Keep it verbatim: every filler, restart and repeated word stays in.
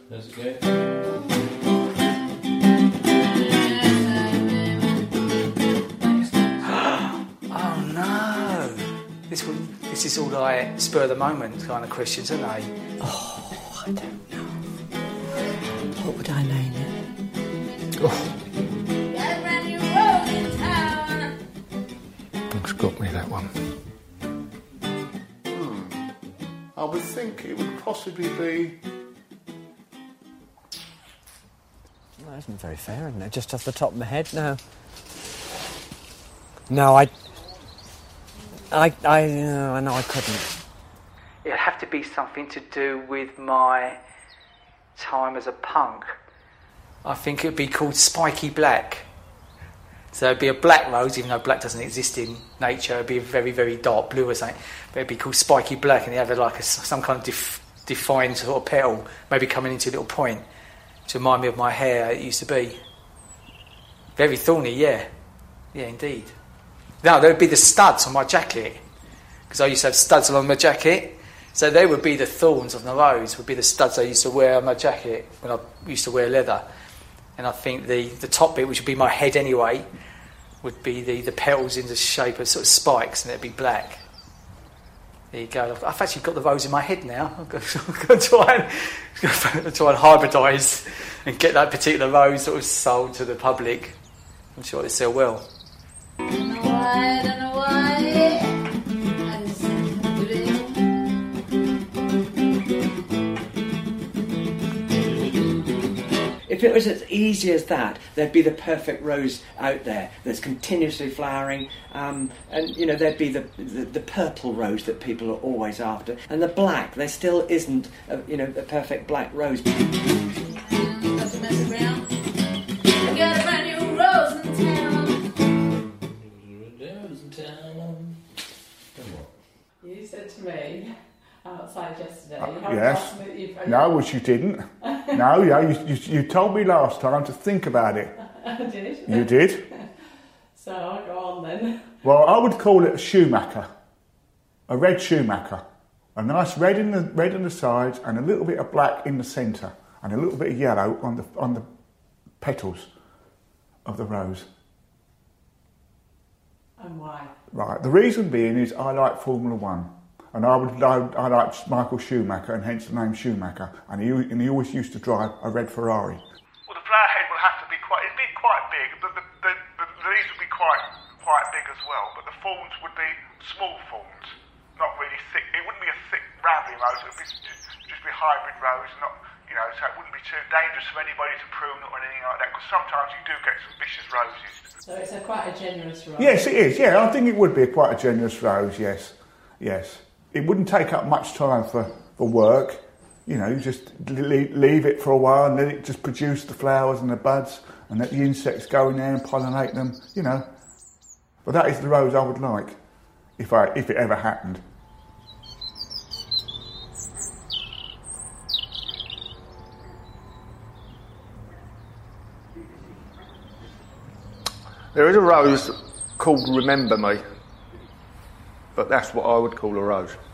How's it go? Oh no! This would, this is all like spur of the moment kind of questions, aren't they? Oh, I don't know. What would I name it? Oh. It's got me, that one. Hmm. I would think it would possibly be... Well, that isn't very fair, isn't it? Just off the top of my head, no. No, I... I, I, uh, I know I couldn't. It'd have to be something to do with my time as a punk. I think it'd be called Spiky Black. So it'd be a black rose, even though black doesn't exist in nature. It'd be a very, very dark blue or something. But it'd be called Spiky Black, and it'd have like a, some kind of def, defined sort of petal, maybe coming into a little point to remind me of my hair. It used to be very thorny, yeah, yeah, indeed. No, there would be the studs on my jacket, because I used to have studs along my jacket. So they would be the thorns of the rose. Would be the studs I used to wear on my jacket when I used to wear leather. And I think the, the top bit, which would be my head anyway, would be the, the petals in the shape of sort of spikes, and it'd be black. There you go. I've actually got the rose in my head now. I'm going to try and, try and hybridise and get that particular rose sort of sold to the public. I'm sure it'll sell well. I don't know why, I don't know why. I just do it. If it was as easy as that, there'd be the perfect rose out there that's continuously flowering, um, and you know there'd be the, the the purple rose that people are always after, and the black. There still isn't, a, you know, a perfect black rose. Got to mess around. I got a brand new rose in town. Rose in town. You said to me outside yesterday. Uh, You haven't yes. asked me if I- No, which you didn't. No, yeah, you, you, you told me last time to think about it. I did. You did. So I'll go on then. Well, I would call it a Schumacher, a red Schumacher, a nice red in the red on the sides and a little bit of black in the centre and a little bit of yellow on the on the petals of the rose. And why? Right. The reason being is I like Formula One, and I would I, I like Michael Schumacher, and hence the name Schumacher, and he and he always used to drive a red Ferrari. Well, the flower head will have to be quite. It'd be quite big, but the, the, the, the leaves would be quite quite big as well. But the thorns would be small thorns, not really thick. It wouldn't be a thick rambling rose. It would be just, just be hybrid rose, not you know. So it wouldn't be too dangerous for anybody to prune or anything like that. Because sometimes you do get some vicious roses. So it's a quite a generous rose. Yes, it is. Yeah, I think it would be quite a generous rose. Yes, yes. It wouldn't take up much time for, for work. You know, you just leave, leave it for a while and let it just produce the flowers and the buds and let the insects go in there and pollinate them, you know. But that is the rose I would like, if I if it ever happened. There is a rose called Remember Me, but that's what I would call a rose.